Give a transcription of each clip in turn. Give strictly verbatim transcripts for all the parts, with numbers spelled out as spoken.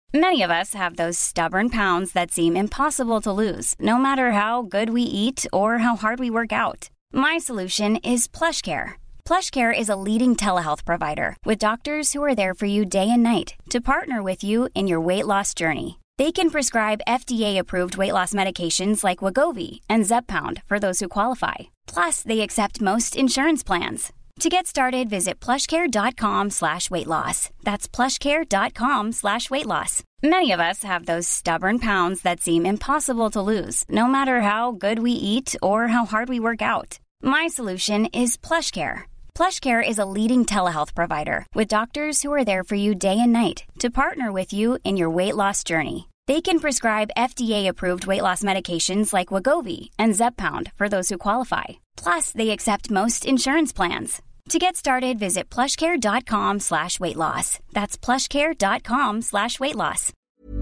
Many of us have those stubborn pounds that seem impossible to lose, no matter how good we eat or how hard we work out. My solution is PlushCare. PlushCare is a leading telehealth provider with doctors who are there for you day and night to partner with you in your weight loss journey. They can prescribe F D A-approved weight loss medications like Wegovy and Zepbound for those who qualify. Plus, they accept most insurance plans. To get started, visit plushcare.com slash weight loss. That's plushcare.com slash weight loss. Many of us have those stubborn pounds that seem impossible to lose, no matter how good we eat or how hard we work out. My solution is PlushCare. PlushCare is a leading telehealth provider with doctors who are there for you day and night to partner with you in your weight loss journey. They can prescribe F D A-approved weight loss medications like Wegovy and Zepbound for those who qualify. Plus, they accept most insurance plans. To get started, visit plushcare.com slash weight loss. That's plushcare.com slash weight loss.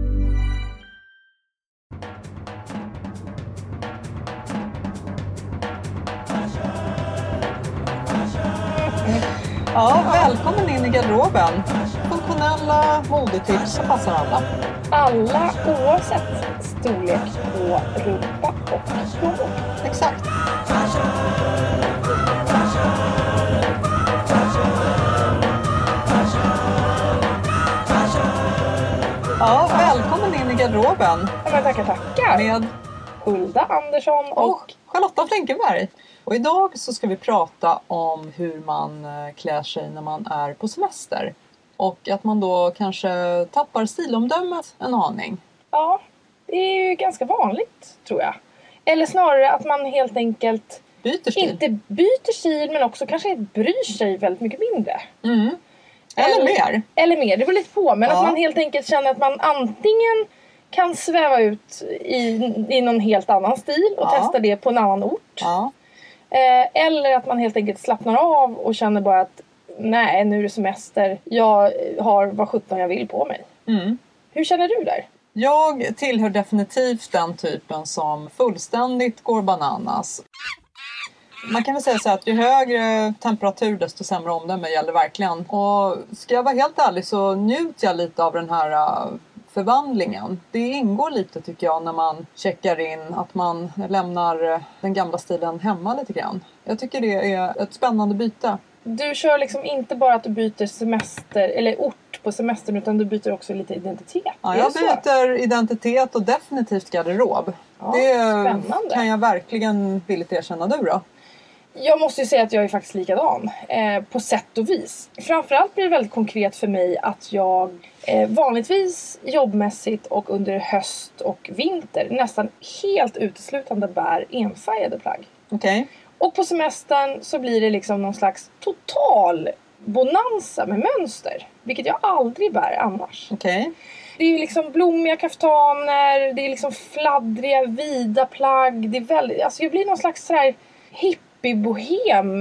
Ja, välkommen in i garderoben. Funktionella modetips passar alla. Alla oavsett storlek på rumpa och plånbok. Exakt. Ja, välkommen in i garderoben. Ja, men tackar, tackar. Med Hulda Andersson och, och Charlotta Flinkenberg. Och idag så ska vi prata om hur man klär sig när man är på semester. Och att man då kanske tappar stilomdömet en aning. Ja, det är ju ganska vanligt tror jag. Eller snarare att man helt enkelt byter stil. Inte byter stil men också kanske bryr sig väldigt mycket mindre. Mm. Eller, eller mer. Eller mer, det beror lite på. Men ja. Att man helt enkelt känner att man antingen kan sväva ut i, i någon helt annan stil och ja. Testa det på en annan ort. Ja. Eh, eller att man helt enkelt slappnar av och känner bara att nej, nu är det semester. Jag har vad sjutton jag vill på mig. Mm. Hur känner du där? Jag tillhör definitivt den typen som fullständigt går bananas. Man kan väl säga så att ju högre temperatur desto sämre omdöme gäller verkligen. Och ska jag vara helt ärlig så njuter jag lite av den här förvandlingen. Det ingår lite tycker jag när man checkar in att man lämnar den gamla stilen hemma lite grann. Jag tycker det är ett spännande byte. Du kör liksom inte bara att du byter semester eller ort på semestern utan du byter också lite identitet. Ja, jag byter identitet och definitivt garderob. Ja, det spännande. Kan jag verkligen villigt erkänna. Du då? Jag måste ju säga att jag är faktiskt likadan eh, på sätt och vis. Framförallt blir det väldigt konkret för mig att jag eh, vanligtvis jobbmässigt och under höst och vinter nästan helt uteslutande bär enfärgade plagg. Okej. Okay. Och på semestern så blir det liksom någon slags total bonanza med mönster. Vilket jag aldrig bär annars. Okej. Okay. Det är ju liksom blommiga kaftaner, det är liksom fladdriga, vida plagg. Det är väldigt, alltså jag blir någon slags så här hippie-bohem.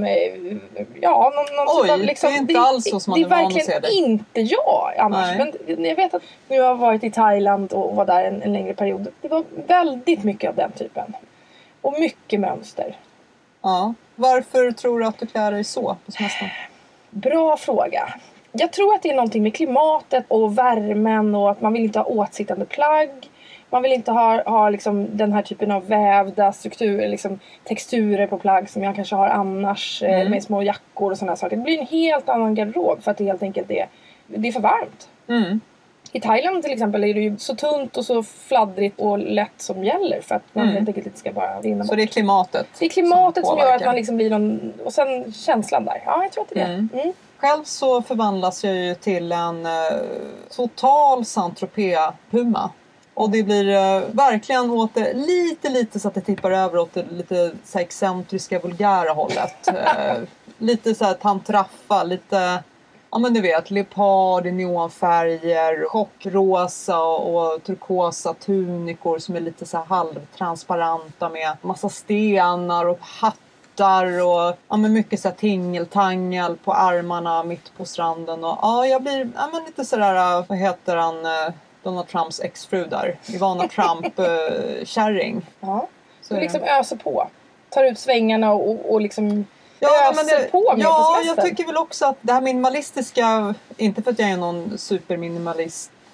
Ja, någon, någon Oj, sån där, liksom, det är inte det, alls så som man det är van att se det. det. Det är verkligen inte jag annars. Nej. Men jag vet att nu har jag varit i Thailand och var där en, en längre period. Det var väldigt mycket av den typen. Och mycket mönster. Ja, varför tror du att du klär dig så på semestern? Bra fråga. Jag tror att det är någonting med klimatet och värmen och att man vill inte ha åtsittande plagg. Man vill inte ha, ha liksom den här typen av vävda strukturer, liksom texturer på plagg som jag kanske har annars mm. med små jackor och sådana saker. Det blir en helt annan garderob för att det helt enkelt är, det är för varmt. Mm. I Thailand till exempel är det ju så tunt och så fladdrigt och lätt som gäller för att man mm. helt enkelt inte ska bara rinna bort. Så det är klimatet? Det är klimatet som, som gör att man liksom blir någon, och sen känslan där. Ja, jag tror att det är mm. det. Mm. Själv så förvandlas jag ju till en eh, total Saint-Tropez-puma. Och det blir eh, verkligen åt det lite lite så att det tippar över åt det lite så här excentriska vulgära hållet. eh, lite så här tantraffa, lite... Ja men du vet, leopard i neonfärger, chockrosa och turkosa tunikor som är lite så här halvtransparenta med massa stenar och hattar och ja, men mycket så här tingeltangel på armarna mitt på stranden. Och ja, jag blir ja, men lite sådär, vad heter han, Donald Trumps exfru där, Ivana Trump äh, kärring. Ja, så du liksom öser på, tar ut svängarna och, och liksom... Ja, men det, på ja på jag tycker väl också att det här minimalistiska, inte för att jag är någon superminimalist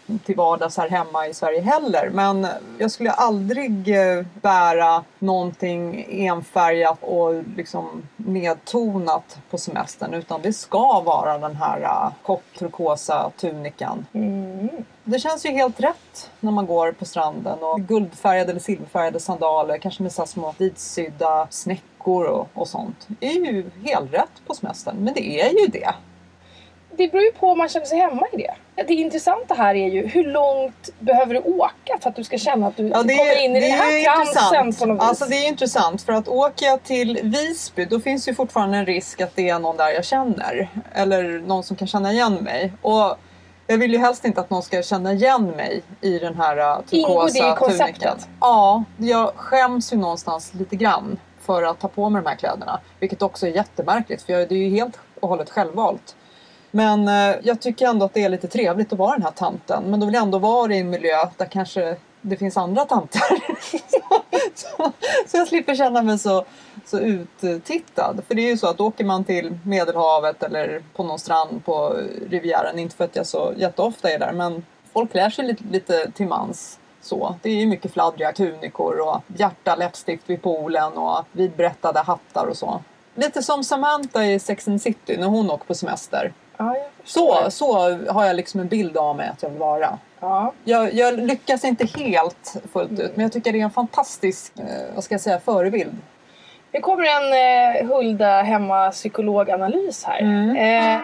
till vardags här hemma i Sverige heller. Men jag skulle aldrig eh, bära någonting enfärgat och liksom nedtonat på semestern. Utan det ska vara den här uh, kock-turkosa tunikan. Mm. Det känns ju helt rätt när man går på stranden. Och guldfärgade eller silverfärgade sandaler. Kanske med så små vitsydda snäckor och, och sånt. Det är ju helt rätt på semestern. Men det är ju det. Det beror ju på om man känner sig hemma i det. Det intressanta här är ju hur långt behöver du åka för att du ska känna att du ja, är, kommer in i den här transen på något vis. Alltså det är intressant för att åker jag till Visby då finns ju fortfarande en risk att det är någon där jag känner. Eller någon som kan känna igen mig. Och jag vill ju helst inte att någon ska känna igen mig i den här turkosa tunikan. Ja, jag skäms ju någonstans lite grann för att ta på mig de här kläderna. Vilket också är jättemärkligt för jag, det är ju helt och hållet självvalt. Men eh, jag tycker ändå att det är lite trevligt att vara den här tanten. Men då vill jag ändå vara i en miljö där kanske det finns andra tanter. så, så, så jag slipper känna mig så, så uttittad. För det är ju så att åker man till Medelhavet eller på någon strand på Rivieran. Inte för att jag så jätteofta är där. Men folk klär sig lite, lite till mans. Så. Det är ju mycket fladdriga tunikor och hjärta läppstift vid poolen och vidbrättade hattar och så. Lite som Samantha i Sex and the City när hon åker på semester. Ja, så, så har jag liksom en bild av mig att jag vill vara. Ja. Jag, jag lyckas inte helt fullt ut. Men jag tycker det är en fantastisk eh, vad ska jag säga, förebild. Det kommer en eh, Hulda hemma psykologanalys här. Mm. Eh,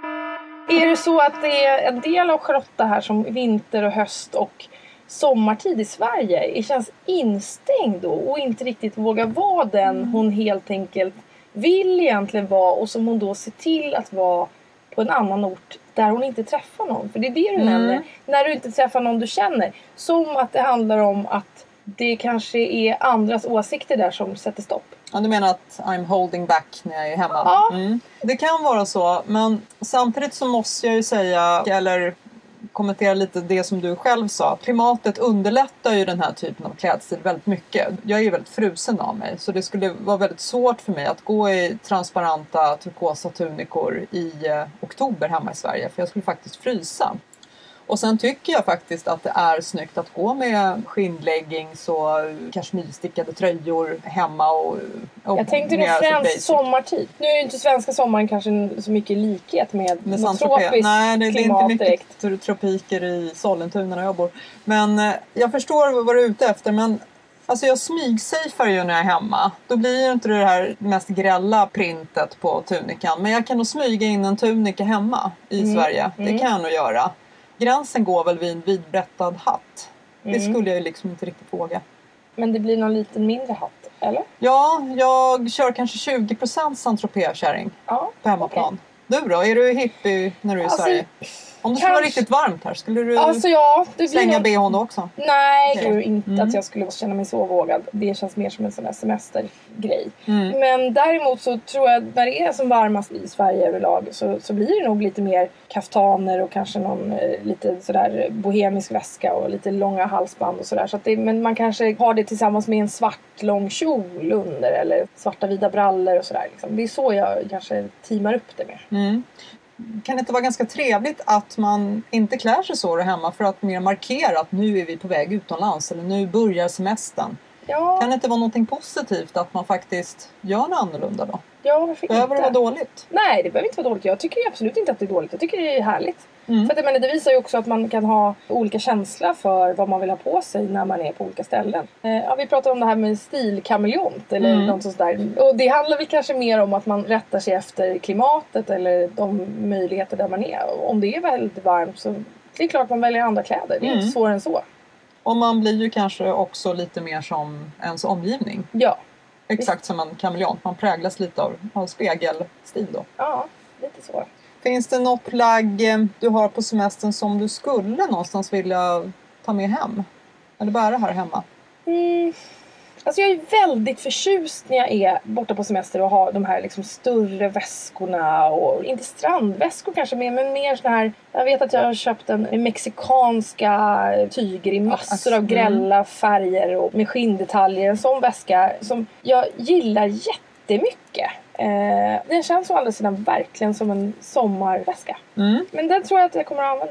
är det så att det är en del av Charlotta här som vinter och höst och sommartid i Sverige känns instängd då och inte riktigt vågar vara den mm. hon helt enkelt vill egentligen vara och som hon då ser till att vara på en annan ort där hon inte träffar någon. För det är det du mm. nämner. När du inte träffar någon du känner. Som att det handlar om att det kanske är andras åsikter där som sätter stopp. Ja, du menar att I'm holding back när jag är hemma? Ja. Mm. Det kan vara så. Men samtidigt så måste jag ju säga, eller kommentera lite det som du själv sa. Klimatet underlättar ju den här typen av klädstil väldigt mycket. Jag är ju väldigt frusen av mig. Så det skulle vara väldigt svårt för mig att gå i transparenta turkosa tunikor i eh, oktober hemma i Sverige. För jag skulle faktiskt frysa. Och sen tycker jag faktiskt att det är snyggt att gå med skinnleggings och kashmirstickade tröjor hemma. Och, och jag tänkte nog främst sommartid. Nu är ju inte svenska sommaren kanske så mycket likhet med, med något tropiskt. Nej, det, det är inte mycket direkt. Tropiker i Sollentuna där jag bor. Men eh, jag förstår vad du är ute efter. Men alltså jag smygsafear ju när jag är hemma. Då blir ju inte det här mest grälla printet på tunikan. Men jag kan nog smyga in en tunika hemma i mm. Sverige. Det mm. kan jag nog göra. Gränsen går väl vid en vidbrättad hatt. Mm. Det skulle jag ju liksom inte riktigt våga. Men det blir någon liten mindre hatt, eller? Ja, jag kör kanske tjugo procent Saint-Tropez-kärring ja, på hemmaplan. Okay. Du då? Är du hippie när du är i alltså, Sverige? Om det skulle kanske vara riktigt varmt här, skulle du alltså, ja, det slänga något... B H då också? Nej, jag tror inte mm. att jag skulle känna mig så vågad. Det känns mer som en sån här semestergrej. Mm. Men däremot så tror jag när det är som varmast i Sverige överlag så, så blir det nog lite mer kaftaner och kanske någon eh, lite sådär bohemisk väska och lite långa halsband och sådär. Så att det, men man kanske har det tillsammans med en svart lång kjol under eller svarta vida brallor och sådär. Liksom. Det är så jag kanske teamar upp det med. Mm. Kan det inte vara ganska trevligt att man inte klär sig så där hemma för att mer markera att nu är vi på väg utomlands eller nu börjar semestern? Ja. Kan det inte vara någonting positivt att man faktiskt gör något annorlunda då? Ja, varför inte? Behöver det vara dåligt? Nej, det behöver inte vara dåligt. Jag tycker absolut inte att det är dåligt. Jag tycker det är härligt. Mm. För att, men det visar ju också att man kan ha olika känsla för vad man vill ha på sig när man är på olika ställen. Eh, ja, vi pratar om det här med stilkameleont eller mm. något sånt där. Och det handlar väl kanske mer om att man rättar sig efter klimatet eller de möjligheter där man är. Om det är väldigt varmt så det är klart man väljer andra kläder. Det är mm. inte svårare än så. Och man blir ju kanske också lite mer som ens omgivning. Ja. Exakt visst. Som en kameleont. Man präglas lite av, av spegelstil då. Ja, lite så. Finns det något plagg du har på semestern som du skulle någonstans vilja ta med hem? Eller bära här hemma? Mm. Alltså jag är väldigt förtjust när jag är borta på semester och har de här liksom större väskorna och inte strandväskor kanske mer, men mer såna här. Jag vet att jag har köpt en, en mexikanska tyger i massor av grälla färger och med skinndetaljer. En sån väska som jag gillar jättemycket. Eh, den känns å andra sidan verkligen som en sommarväska. Mm. Men den tror jag att jag kommer att använda.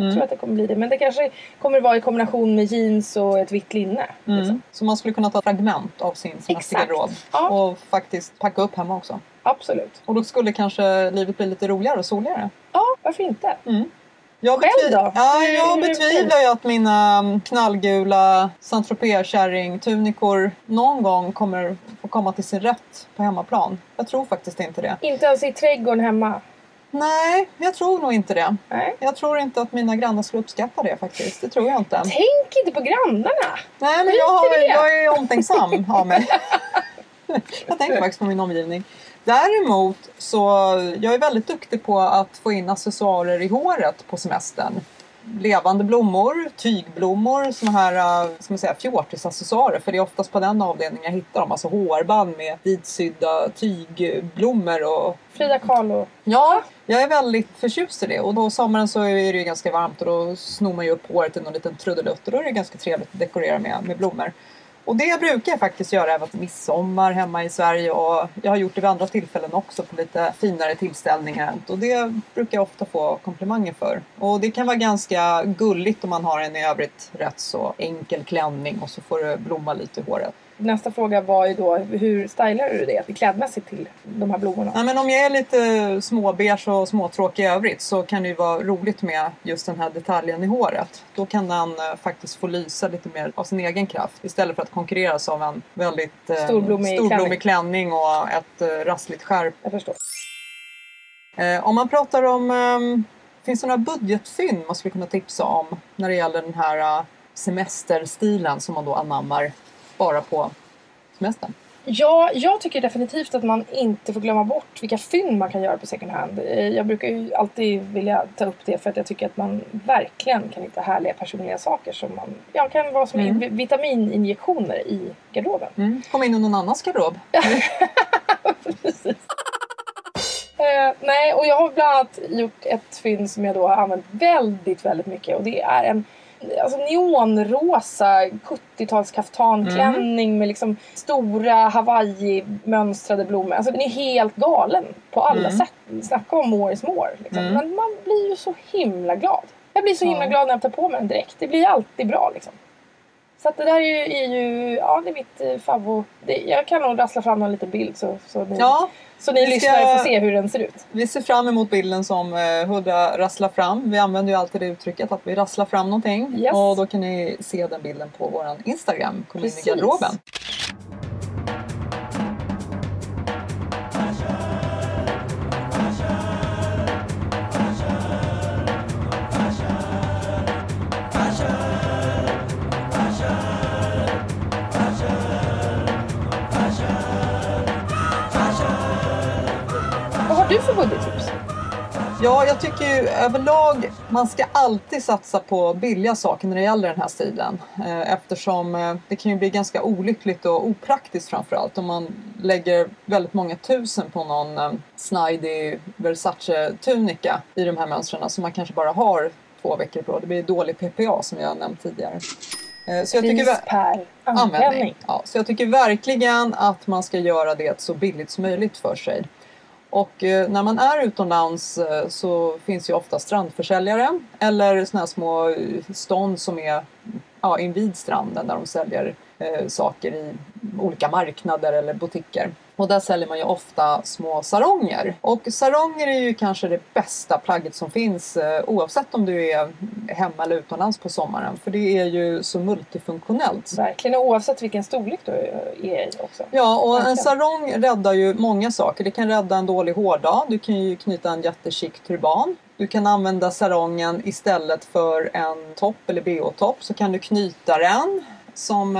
Jag tror att det kommer bli det. Men det kanske kommer vara i kombination med jeans och ett vitt linne. Mm. Liksom. Så man skulle kunna ta fragment av sin semestergarderob ja. och faktiskt packa upp hemma också. Absolut. Och då skulle kanske livet bli lite roligare och soligare. Ja, varför inte? Mm. Jag Själv då? Ja, Hur- jag hur är det betvivlar ju att mina knallgula Saint-Tropez-kärring-tunikor någon gång kommer få komma till sin rätt på hemmaplan. Jag tror faktiskt inte det. Inte ens i trädgården hemma. Nej, jag tror nog inte det. Nej. Jag tror inte att mina grannar skulle uppskatta det faktiskt. Det tror jag inte. Tänk inte på grannarna. Nej, men Skit jag, har, i det. jag är omtänksam av mig. Jag tänker faktiskt på min omgivning. Däremot så jag är väldigt duktig på att få in accessoarer i håret på semestern. Levande blommor, tygblommor, såna här ska man säga, fjortisaccessoarer. För det är oftast på den avdelningen jag hittar dem. Alltså hårband med vitsydda tygblommor och... Frida Kahlo. Ja, jag är väldigt förtjust i det. Och då sommaren så är det ju ganska varmt och då snor man ju upp håret i någon liten trudelutt. Och då är det ganska trevligt att dekorera med, med blommor. Och det brukar jag faktiskt göra även till midsommar hemma i Sverige. Och jag har gjort det vid andra tillfällen också på lite finare tillställningar. Och det brukar jag ofta få komplimanger för. Och det kan vara ganska gulligt om man har en i övrigt rätt så enkel klänning. Och så får det blomma lite i håret. Nästa fråga var ju då, hur stylar du det klädmässigt till de här blommorna? Ja, men om jag är lite småbeige och småtråkig i övrigt så kan det ju vara roligt med just den här detaljen i håret. Då kan den eh, faktiskt få lysa lite mer av sin egen kraft istället för att konkurreras av en väldigt eh, Storblommig storblommig klänning och ett eh, rassligt skärp. Jag förstår. Eh, om man pratar om, eh, finns det några budgetfynd man skulle kunna tipsa om när det gäller den här eh, semesterstilen som man då anammar bara på semestern? Ja, jag tycker definitivt att man inte får glömma bort vilka fynd man kan göra på second hand. Jag brukar ju alltid vilja ta upp det för att jag tycker att man verkligen kan hitta härliga personliga saker som man, ja, kan vara som mm. vitamininjektioner i garderoben. Mm. Kom in i någon annans garderob. Precis. Uh, nej, och jag har bland annat gjort ett fynd som jag då har använt väldigt, väldigt mycket. Och det är en alltså neonrosa sjuttio-tals kaftanklänning mm. med liksom stora Hawaii-mönstrade blommor. Alltså den är helt galen på alla mm. sätt. Snacka om more is more. Liksom. Mm. Men man blir ju så himla glad. Jag blir så himla ja. glad när jag tar på mig den direkt. Det blir alltid bra liksom. Så att det där är ju, är ju ja det är mitt eh, favvo. Det, jag kan nog rassla fram en liten bild så, så ni, ja, så ni lyssnare får se hur den ser ut. Vi ser fram emot bilden som eh, Huda rasslar fram. Vi använder ju alltid det uttrycket att vi rasslar fram någonting. Yes. Och då kan ni se den bilden på vår Instagram. Kom in i garderoben. Vad har du för budgettips? Ja, jag tycker ju överlag man ska alltid satsa på billiga saker när det gäller den här stilen. Eftersom det kan ju bli ganska olyckligt och opraktiskt framförallt om man lägger väldigt många tusen på någon snidey Versace-tunika i de här mönstren som man kanske bara har två veckor på. Det blir dålig P P A som jag nämnt tidigare. Så jag tycker Pris per användning. användning. Ja, så jag tycker verkligen att man ska göra det så billigt som möjligt för sig. Och eh, när man är utomlands eh, så finns ju ofta strandförsäljare eller såna här små stånd som är ja, invid stranden där de säljer eh, saker i olika marknader eller butiker. Och där säljer man ju ofta små saronger. Och saronger är ju kanske det bästa plagget som finns eh, oavsett om du är hemma eller utomlands på sommaren. För det är ju så multifunktionellt. Verkligen, och oavsett vilken storlek du är i också. Ja, och verkligen. En sarong räddar ju många saker. Det kan rädda en dålig hårdag. Du kan ju knyta en jättechic turban. Du kan använda sarongen istället för en topp eller B H-topp. Så kan du knyta den som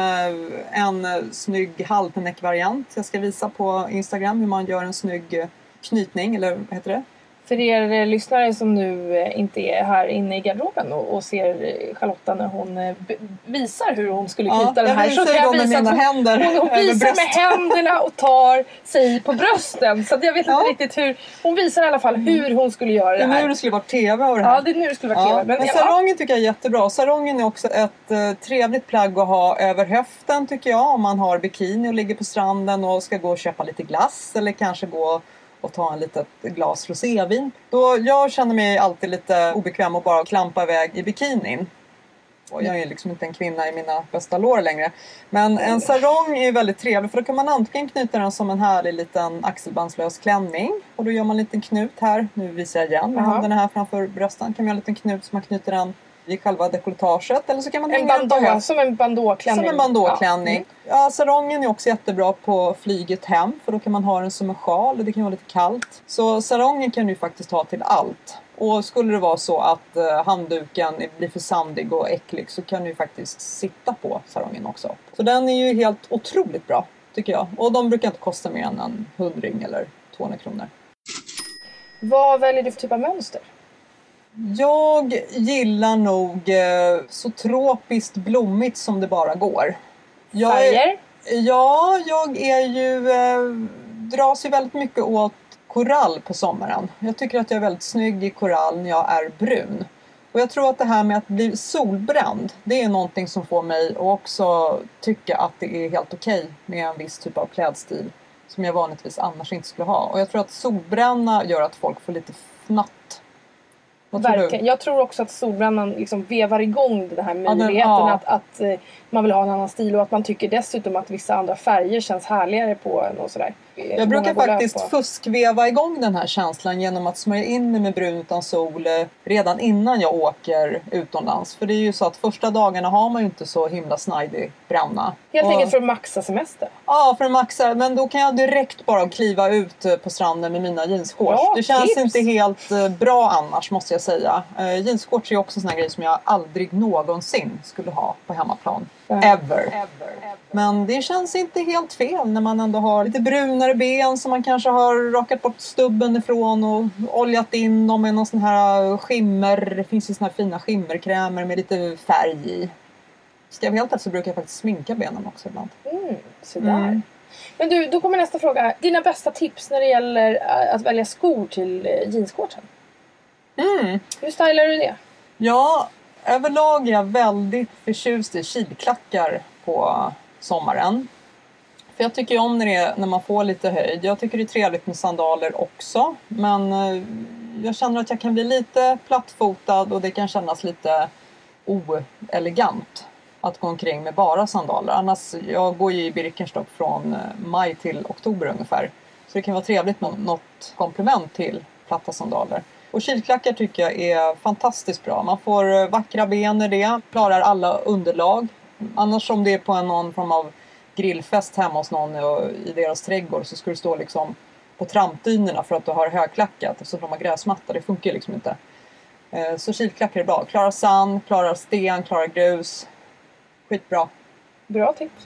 en snygg halvnäck-variant. Jag ska visa på Instagram hur man gör en snygg knytning, eller vad heter det? För er lyssnare som nu inte är här inne i garderoben och, och ser Charlotta när hon b- visar hur hon skulle knyta ja, den här. Så kan jag visa med mina hon, händer hon, hon visar med händerna och tar sig på brösten. Så att jag vet ja. inte riktigt hur. Hon visar i alla fall hur hon skulle göra det här. Det är nu det skulle vara tv av det här. Ja, det är nu det skulle vara tv. Ja, men, men ja. sarongen tycker jag är jättebra. Sarongen är också ett eh, trevligt plagg att ha över höften tycker jag. Om man har bikini och ligger på stranden och ska gå och köpa lite glass. Eller kanske gå och ta en litet glas rosévin. Då jag känner mig alltid lite obekväm och bara klampa iväg i bikinin. Och jag är liksom inte en kvinna i mina bästa lår längre. Men en sarong är väldigt trevlig, för då kan man antingen knyta den som en härlig liten axelbandslös klänning. Och då gör man en liten knut här. Nu visar jag igen med händerna här framför bröstan. Kan man göra en liten knut som man knyter den i själva dekolletaget. Eller så kan man en hänga bandå, den som en bandåklänning. Som en bandåklänning. Ja, mm. ja, sarongen är också jättebra på flyget hem. För då kan man ha den som en sjal och det kan vara lite kallt. Så sarongen kan du faktiskt ha till allt. Och skulle det vara så att uh, handduken blir för sandig och äcklig, så kan du ju faktiskt sitta på sarongen också. Så den är ju helt otroligt bra, tycker jag. Och de brukar inte kosta mer än en hundring eller tvåhundra kronor. Vad väljer du för typ av mönster? Jag gillar nog uh, så tropiskt blommigt som det bara går. Jag Färger? Är, ja, jag är ju uh, dras ju väldigt mycket åt korall på sommaren. Jag tycker att jag är väldigt snygg i korall när jag är brun. Och jag tror att det här med att bli solbränd, det är någonting som får mig att också tycka att det är helt okej med en viss typ av klädstil som jag vanligtvis annars inte skulle ha. Och jag tror att solbränna gör att folk får lite fnatt. Vad tror Verkligen. du? Jag tror också att solbrännan liksom vevar igång den här möjligheten ja, att, att eh, man vill ha en annan stil, och att man tycker dessutom att vissa andra färger känns härligare på en och sådär. Jag brukar faktiskt fuskveva igång den här känslan genom att smörja in mig med brun utan sol redan innan jag åker utomlands. För det är ju så att första dagarna har man ju inte så himla snajdig bränna. Helt och, enkelt för att maxa semester. Ja, för att maxa. Men då kan jag direkt bara kliva ut på stranden med mina jeansshorts. Ja, det känns tips. inte helt bra annars, måste jag säga. Uh, jeansshorts är också en sån här grej som jag aldrig någonsin skulle ha på hemmaplan. Mm. Ever. Ever. Men det känns inte helt fel när man ändå har lite brunare ben som man kanske har rakat bort stubben ifrån och oljat in dem med någon sån här skimmer. Det finns ju såna här fina skimmerkrämer med lite färg i. Ska jag vara helt rätt så brukar jag faktiskt sminka benen också ibland. Mm, sådär. Mm. Men du, då kommer nästa fråga. Dina bästa tips när det gäller att välja skor till jeansshortsen? Mm. Hur stylar du det? Ja, överlag är jag väldigt förtjust i kidklackar på sommaren. För jag tycker om när, det är, när man får lite höjd. Jag tycker det är trevligt med sandaler också. Men eh, jag känner att jag kan bli lite plattfotad och det kan kännas lite oelegant att gå omkring med bara sandaler. Annars, jag går ju i Birkenstock från maj till oktober ungefär. Så det kan vara trevligt med något komplement till platta sandaler. Och kidklackar tycker jag är fantastiskt bra. Man får vackra ben i det. Klarar alla underlag. Annars om det är på en någon form av grillfest hemma hos någon i deras trädgård så ska du stå liksom på trampdynorna för att du har högklackat. Så de har gräsmatta. Det funkar liksom inte. Så kidklackar är bra. Klarar sand, klarar sten, klarar grus. Skitbra. Bra tips.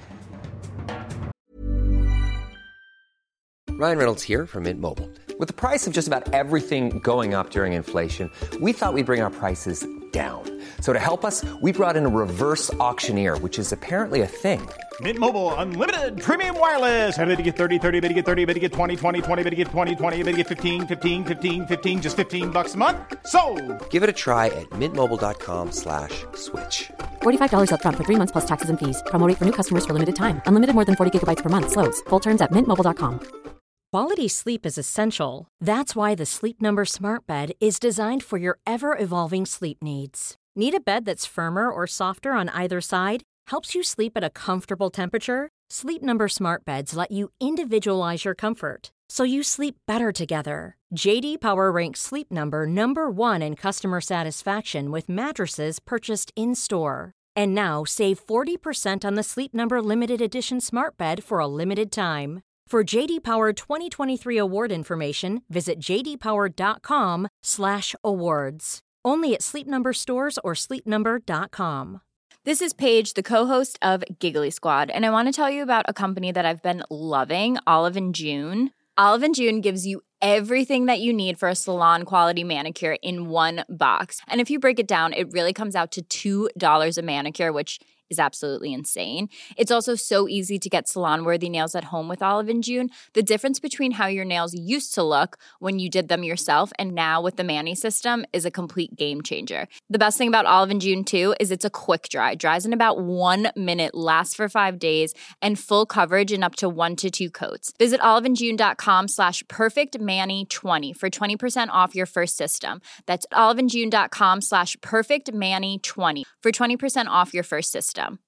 Ryan Reynolds here from Mint Mobile. With the price of just about everything going up during inflation, we thought we'd bring our prices down. So to help us, we brought in a reverse auctioneer, which is apparently a thing. Mint Mobile Unlimited Premium Wireless. How to get thirty, thirty, how to get thirty, how to get twenty, twenty, twenty, how to get twenty, twenty, how to get fifteen, fifteen, fifteen, fifteen, just fifteen bucks a month? Sold! Give it a try at mintmobile.com slash switch. forty-five dollars up front for three months plus taxes and fees. Promo rate for new customers for limited time. Unlimited more than forty gigabytes per month. Slows full terms at mint mobile dot com. Quality sleep is essential. That's why the Sleep Number Smart Bed is designed for your ever-evolving sleep needs. Need a bed that's firmer or softer on either side? Helps you sleep at a comfortable temperature? Sleep Number Smart Beds let you individualize your comfort, so you sleep better together. J D Power ranks Sleep Number number one in customer satisfaction with mattresses purchased in-store. And now save forty percent on the Sleep Number Limited Edition Smart Bed for a limited time. For J D Power twenty twenty-three award information, visit j d power dot com slash awards. Only at Sleep Number stores or sleep number dot com. This is Paige, the co-host of Giggly Squad, and I want to tell you about a company that I've been loving, Olive and June. Olive and June gives you everything that you need for a salon-quality manicure in one box. And if you break it down, it really comes out to two dollars a manicure, which is absolutely insane. It's also so easy to get salon-worthy nails at home with Olive and June. The difference between how your nails used to look when you did them yourself and now with the Mani system is a complete game changer. The best thing about Olive and June too is it's a quick dry. Dries in about one minute, lasts for five days, and full coverage in up to one to two coats. Visit oliveandjune.com slash perfectmani20 for twenty percent off your first system. That's oliveandjune.com slash perfectmani20 for twenty percent off your first system.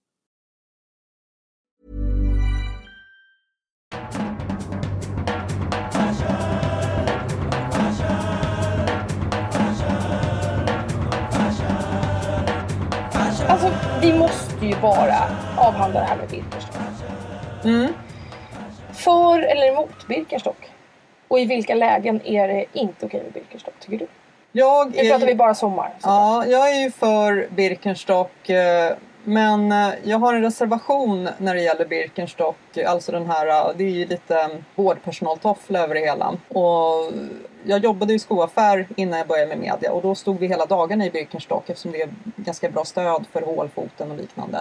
Alltså, vi måste ju bara avhandla det här med Birkenstock. Mm. För eller emot Birkenstock? Och i vilka lägen är det inte okej med Birkenstock, tycker du? Jag Nu är pratar ju... vi bara sommar. Ja, jag är ju för Birkenstock. Men jag har en reservation när det gäller Birkenstock. Alltså den här, det är ju lite vårdpersonaltoffla över det hela. Och jag jobbade i skoaffär innan jag började med media. Och då stod vi hela dagarna i Birkenstock eftersom det är ganska bra stöd för hålfoten och liknande.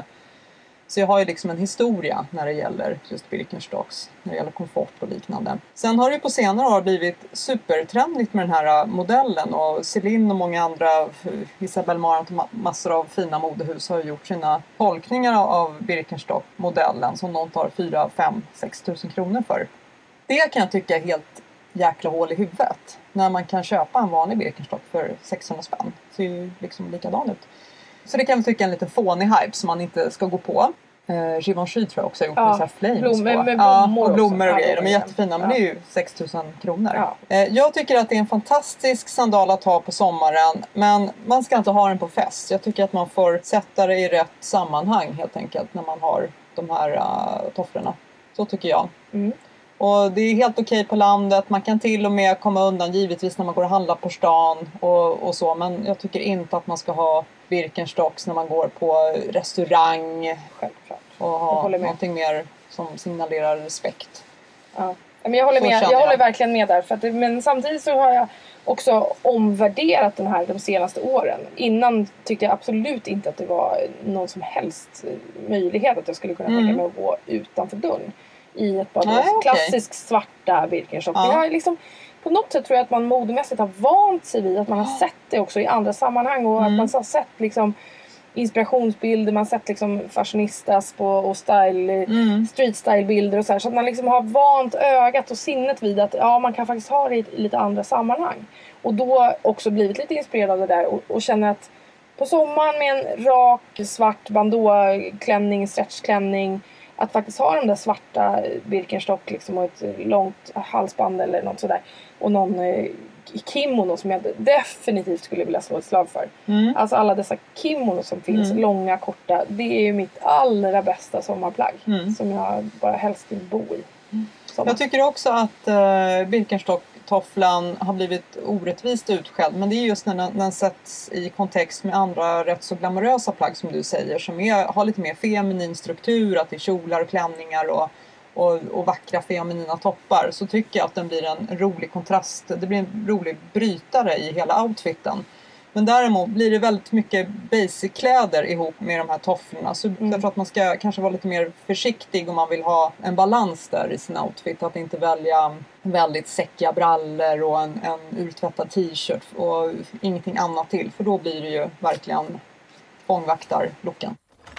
Så jag har ju liksom en historia när det gäller just Birkenstocks, när det gäller komfort och liknande. Sen har det på senare år blivit supertrendigt med den här modellen. Och Celine och många andra, Isabelle Marant och massor av fina modehus har gjort sina tolkningar av Birkenstock-modellen som de tar fyra, fem, sex tusen kronor för. Det kan jag tycka är helt jäkla hål i huvudet. När man kan köpa en vanlig Birkenstock för sexhundra spänn. Så är ju liksom likadan ut. Så det kan jag tycka är en liten fånig hype som man inte ska gå på. Eh, Givenchy tror jag också har gjort ja, med så här flames blom, på. med, med ja, blommor och blommor och också. grejer. De är ja. jättefina, men ja. det är ju sex tusen kronor. Ja. Eh, jag tycker att det är en fantastisk sandal att ha på sommaren. Men man ska inte ha den på fest. Jag tycker att man får sätta det i rätt sammanhang helt enkelt när man har de här uh, tofflorna. Så tycker jag. Mm. Och det är helt okej på landet. Man kan till och med komma undan givetvis när man går och handlar på stan och, och så. Men jag tycker inte att man ska ha Birkenstocks när man går på restaurang. Självklart. Och ha någonting mer som signalerar respekt. Ja. Men jag håller, med. Jag, jag håller verkligen med där. För att, men samtidigt så har jag också omvärderat den här de senaste åren. Innan tyckte jag absolut inte att det var någon som helst möjlighet att jag skulle kunna mm. tänka mig att gå utanför dörren. I ett par Nej, klassiskt okay. svarta Birkenstock. Ja. Jag liksom, på något sätt tror jag att man modemässigt har vant sig vid att man har sett det också i andra sammanhang. Och mm. att man har sett liksom inspirationsbilder, man har sett liksom fashionistas på, och style, mm. street style bilder och så här. Så att man liksom har vant ögat och sinnet vid att ja, man kan faktiskt ha det i, i lite andra sammanhang. Och då också blivit lite inspirerad av det där och, och känner att på sommaren med en rak svart bandå-klänning, stretchklänning, att faktiskt ha de där svarta Birkenstock liksom, och ett långt halsband eller något sådär. Och någon eh, kimono som jag definitivt skulle vilja slå ett slag för. Mm. Alltså alla dessa kimono som finns, mm. långa, korta. Det är ju mitt allra bästa sommarplagg. Mm. Som jag bara helst vill bo i. Mm. Jag tycker också att eh, Birkenstock-tofflan har blivit orättvist utskälld. Men det är just när den, när den sätts i kontext med andra rätt så glamorösa plagg som du säger. Som är, har lite mer feminin struktur, att det är kjolar och klänningar och, och, och vackra feminina toppar. Så tycker jag att den blir en rolig kontrast. Det blir en rolig brytare i hela outfiten. Men däremot blir det väldigt mycket basic-kläder ihop med de här tofflorna. Så mm. därför att man ska kanske vara lite mer försiktig om man vill ha en balans där i sin outfit. Att inte välja väldigt säckiga brallor och en, en urtvättad t-shirt och ingenting annat till. För då blir det ju verkligen fångvaktar-looken.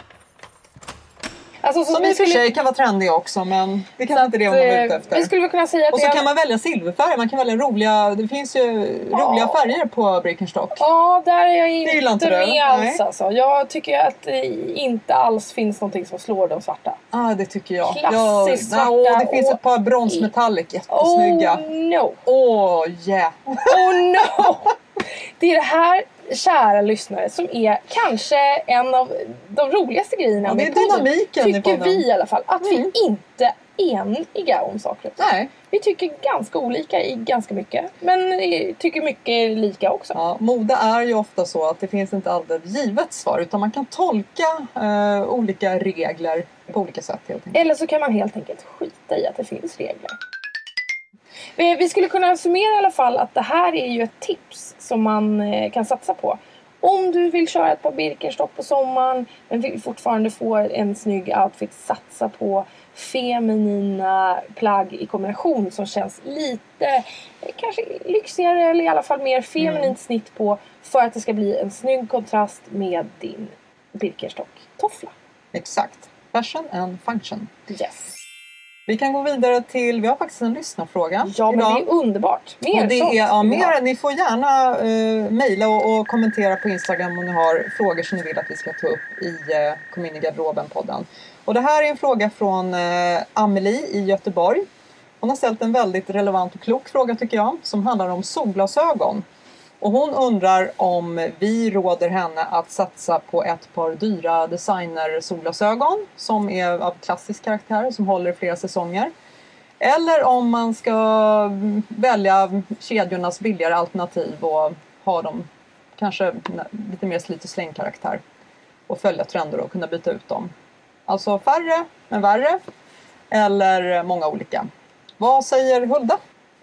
Alltså, som i och för sig skulle... kan vara trendig också, men det kan inte det om man är ute efter. Vi skulle kunna säga att och så jag... kan man välja silverfärg, man kan välja roliga, det finns ju ja. roliga färger på Birkenstock. Ja, där är jag inte, inte med alls alltså. Jag tycker att det inte alls finns någonting som slår de svarta. Ja, ah, det tycker jag. Klassiskt ja, svarta. Oh, det finns ett par bronsmetallic, jättesnygga. Oh no. Åh, oh, yeah. Oh no. Det är det här, kära lyssnare, som är kanske en av de roligaste grejerna. Ja, det är dynamiken tycker i vi i alla fall. Att mm. vi inte är eniga om saker. Nej. Vi tycker ganska olika i ganska mycket. Men tycker mycket lika också. Ja, mode är ju ofta så att det finns inte alltid ett givet svar. Utan man kan tolka uh, olika regler på olika sätt helt enkelt. Eller så kan man helt enkelt skita i att det finns regler. Vi skulle kunna summera i alla fall att det här är ju ett tips som man kan satsa på. Om du vill köra ett par Birkenstock på sommaren men vill fortfarande få en snygg outfit, satsa på feminina plagg i kombination som känns lite kanske lyxigare eller i alla fall mer feminint mm. snitt på, för att det ska bli en snygg kontrast med din Birkenstock-toffla. Exakt. Fashion and function. Yes. Vi kan gå vidare till, vi har faktiskt en lyssnarfråga. Ja, men idag. det är underbart. Mer och det sånt. är, ja, mer, ni får gärna uh, mejla och, och kommentera på Instagram om ni har frågor som ni vill att vi ska ta upp i uh, Kom in i garderoben-podden. Och det här är en fråga från uh, Amelie i Göteborg. Hon har ställt en väldigt relevant och klok fråga tycker jag, som handlar om solglasögon. Och hon undrar om vi råder henne att satsa på ett par dyra designer-solglasögon som är av klassisk karaktär, som håller flera säsonger. Eller om man ska välja kedjornas billigare alternativ och ha dem kanske lite mer slit- och släng-karaktär. Och följa trender och kunna byta ut dem. Alltså färre men värre. Eller många olika. Vad säger Hulda?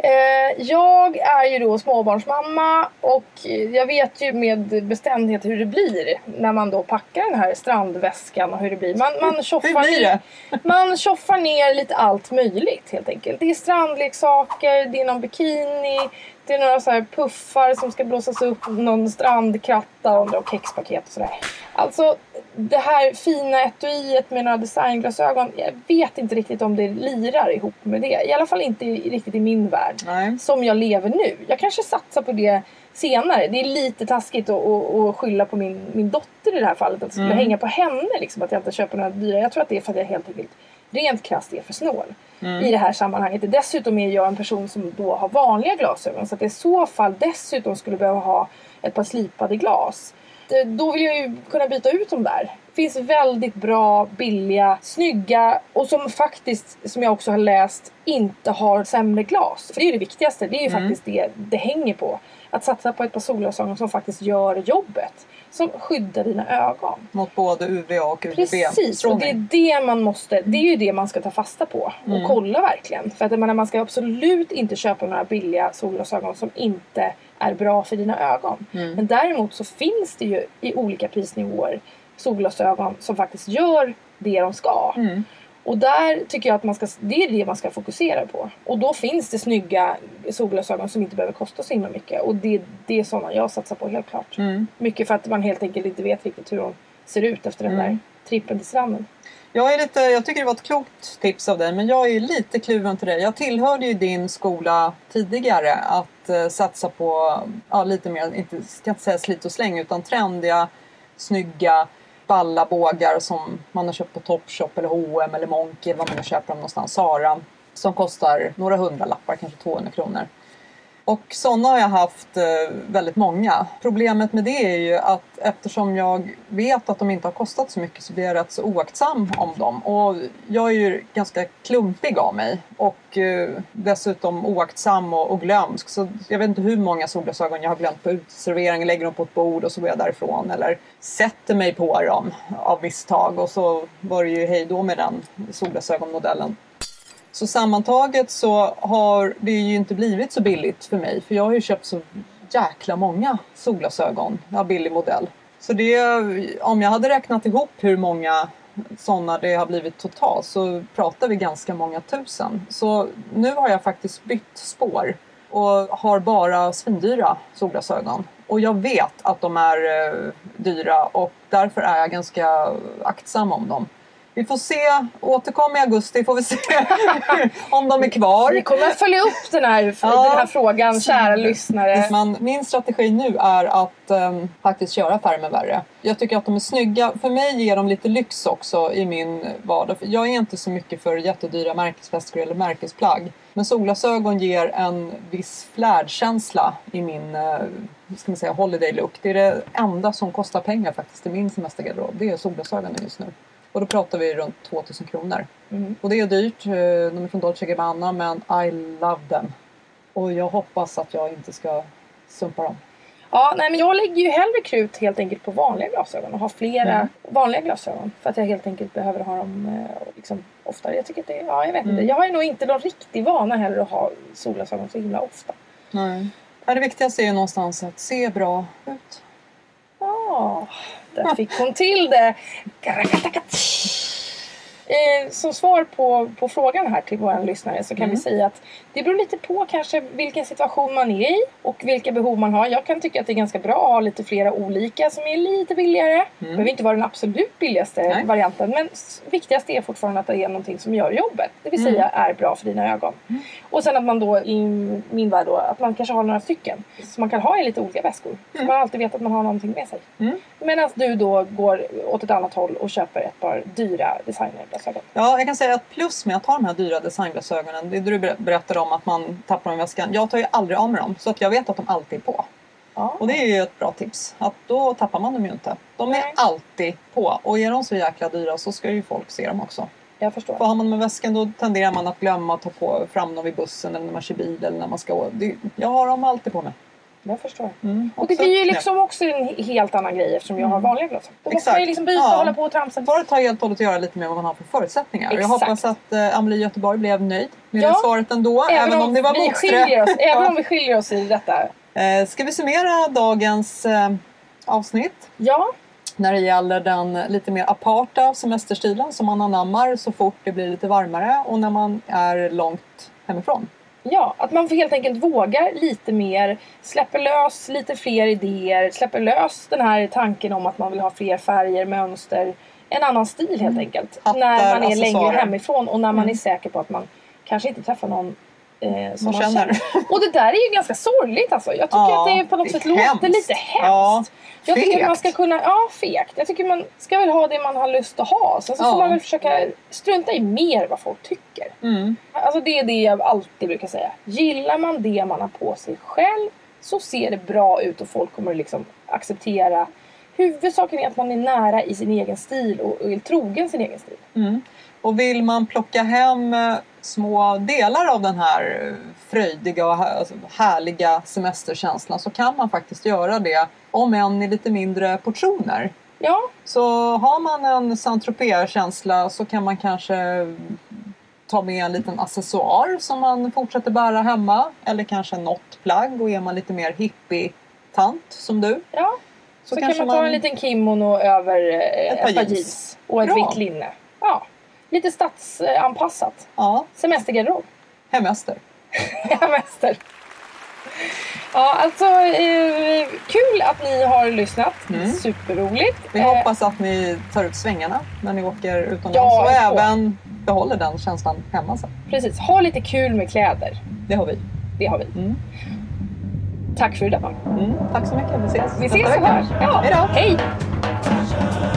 Jag är ju då småbarnsmamma och jag vet ju med bestämdhet hur det blir när man då packar den här strandväskan och hur det blir. Man, man, tjoffar, ner, man tjoffar ner lite allt möjligt helt enkelt. Det är strandleksaker, det är någon bikini, det är några så här puffar som ska blåsas upp, någon strandkratta och några kexpaket och sådär. Alltså det här fina etuiet med några designglasögon, jag vet inte riktigt om det lirar ihop med det. I alla fall inte riktigt i min värld. Nej. Som jag lever nu. Jag kanske satsar på det senare. Det är lite taskigt att, att, att skylla på min, min dotter i det här fallet. Att skulle mm. hänga på henne liksom, att jag inte köper några dyra. Jag tror att det är för att jag helt enkelt rent krasst är för snål mm. i det här sammanhanget. Dessutom är jag en person som då har vanliga glasögon. Så att i så fall dessutom skulle behöva ha ett par slipade glas. Då vill jag ju kunna byta ut dem där. Det finns väldigt bra, billiga, snygga och som faktiskt, som jag också har läst, inte har sämre glas. För det är det viktigaste, det är ju mm. faktiskt det det hänger på. Att satsa på ett par solglasögon som faktiskt gör jobbet. Som skyddar dina ögon. Mot både U V A och U V B. Precis, och det är det man måste, det är ju det man ska ta fasta på. Och mm. kolla verkligen. För att jag menar, man ska absolut inte köpa några billiga solglasögon som inte är bra för dina ögon. Mm. Men däremot så finns det ju i olika prisnivåer solglasögon som faktiskt gör det de ska. Mm. Och där tycker jag att man ska, det är det man ska fokusera på. Och då finns det snygga solglasögon som inte behöver kosta så himla mycket. Och det, det är sådana jag satsar på helt klart. Mm. Mycket för att man helt enkelt inte vet riktigt hur de ser ut efter den mm. där trippen till stranden. Jag, är lite, jag tycker det var ett klokt tips av dig, men jag är lite kluven till dig. Jag tillhörde ju din skola tidigare att uh, satsa på ja, lite mer, inte, ska inte säga slit och släng, utan trendiga, snygga balla bågar som man har köpt på Topshop eller H och M eller Monkey, vad man köper dem någonstans, Zara, som kostar några hundra lappar, kanske tvåhundra kronor. Och sådana har jag haft eh, väldigt många. Problemet med det är ju att eftersom jag vet att de inte har kostat så mycket så blir jag rätt så oaktsam om dem. Och jag är ju ganska klumpig av mig och eh, dessutom oaktsam och, och glömsk. Så jag vet inte hur många solglasögon jag har glömt på utservering, lägger dem på ett bord och så går jag därifrån. Eller sätter mig på dem av misstag och så var det ju hej då med den solglasögonmodellen. Så sammantaget så har det ju inte blivit så billigt för mig. För jag har ju köpt så jäkla många solglasögon av billig modell. Så det, om jag hade räknat ihop hur många sådana det har blivit totalt så pratar vi ganska många tusen. Så nu har jag faktiskt bytt spår och har bara svindyra solglasögon. Och jag vet att de är eh, dyra och därför är jag ganska aktsam om dem. Vi får se, återkom i augusti får vi se om de är kvar. Vi kommer att följa upp den här, ja. den här frågan, kära lyssnare. Men min strategi nu är att um, faktiskt köra färre med värre. Jag tycker att de är snygga. För mig ger de lite lyx också i min vardag. Jag är inte så mycket för jättedyra märkesväskor eller märkesplagg. Men solglasögon ger en viss flärdkänsla i min uh, ska man säga, holiday look. Det är det enda som kostar pengar faktiskt i min semestergarderob. Det är solglasögonen just nu. Och då pratar vi runt tvåtusen kronor. Mm. Och det är dyrt. De är från Dolce and Gabbana, men I love them. Och jag hoppas att jag inte ska sumpa dem. Ja, nej, men jag lägger ju hellre krut helt enkelt på vanliga glasögon. Och har flera mm. vanliga glasögon. För att jag helt enkelt behöver ha dem liksom oftare. Jag tycker att det är, ja jag vet mm. inte. Jag har ju nog inte någon riktig vana heller att ha solglasögon så himla ofta. Nej. Det viktigaste är ju någonstans att se bra ut. Ja, Ja, där fick hon till det. Eh, som svar på, på frågan här till våra lyssnare så kan mm. vi säga att det beror lite på kanske vilken situation man är i och vilka behov man har. Jag kan tycka att det är ganska bra att ha lite flera olika som är lite billigare. Mm. Det behöver inte vara den absolut billigaste Nej. varianten, men viktigast är fortfarande att det är någonting som gör jobbet. Det vill säga mm. är bra för dina ögon. Mm. Och sen att man då i min värld då, att man kanske har några stycken så man kan ha i lite olika väskor. Mm. Så man alltid vet att man har någonting med sig. Mm. Medan du då går åt ett annat håll och köper ett par dyra designerglasögon. Ja, jag kan säga att plus med att ha de här dyra designglasögonen, det du berättade om att man tappar dem i väskan. Jag tar ju aldrig av med dem, så att jag vet att de alltid är på. Ja. Och det är ju ett bra tips, att då tappar man dem ju inte. De Nej. är alltid på, och är de så jäkla dyra så ska ju folk se dem också. Jag förstår. För har man med väskan då tenderar man att glömma att ta på fram dem vid bussen eller när man kör bil eller när man ska gå. Jag har dem alltid på mig. Jag förstår. Mm, och det blir ju liksom också en helt annan grej eftersom jag har vanliga glasögon. Då måste man ju liksom byta och ja. hålla på och tramsa. Svaret har helt och hållet att göra lite med vad man har för förutsättningar. Exakt. Jag hoppas att äh, Amelie Göteborg blev nöjd med ja. svaret ändå. Även, även om, om det var motströ. Även om vi skiljer oss i detta. Eh, ska vi summera dagens eh, avsnitt? Ja. När det gäller den lite mer aparta semesterstilen som man anammar så fort det blir lite varmare och när man är långt hemifrån. Ja, att man helt enkelt vågar lite mer, släpper lös lite fler idéer, släpper lös den här tanken om att man vill ha fler färger, mönster, en annan stil helt mm. enkelt. Hattar, när man är längre hemifrån och när man mm. är säker på att man kanske inte träffar någon eh, som man känner. känner. Och det där är ju ganska sorgligt alltså. Jag tycker ja, att det på något sätt hemskt. låter lite hemskt. Ja. Jag tycker att man ska kunna, ja fegt. Jag tycker man ska väl ha det man har lust att ha. Sen så ja. får man väl försöka strunta i mer vad folk tycker. Mm. Alltså det är det jag alltid brukar säga. Gillar man det man har på sig själv så ser det bra ut och folk kommer liksom acceptera. Huvudsaken är att man är nära i sin egen stil och är trogen sin egen stil. Mm. Och vill man plocka hem små delar av den här fröjdiga och härliga semesterkänslan så kan man faktiskt göra det om än i lite mindre portioner. Ja. Så har man en Saint-Tropez-känsla så kan man kanske ta med en liten accessoar som man fortsätter bära hemma. Eller kanske något plagg och är man lite mer hippie-tant som du. Ja, så, så kan man ta man... en liten kimono över ett par, ett par jeans. jeans och ett Bra. vitt linne. Ja. Lite stadsanpassat. Ja. Semestergarderob. Hemester. Hemester. Ja, alltså eh, kul att ni har lyssnat. Mm. Superroligt. Vi eh, hoppas att ni tar ut svängarna när ni åker utomlands. Ja, och även behåller den känslan hemma sen. Precis, ha lite kul med kläder. Det har vi. Det har vi. Mm. Tack för idag. Mm. Tack så mycket, vi ses. Vi ses så här. Ja. Hej då. Hej.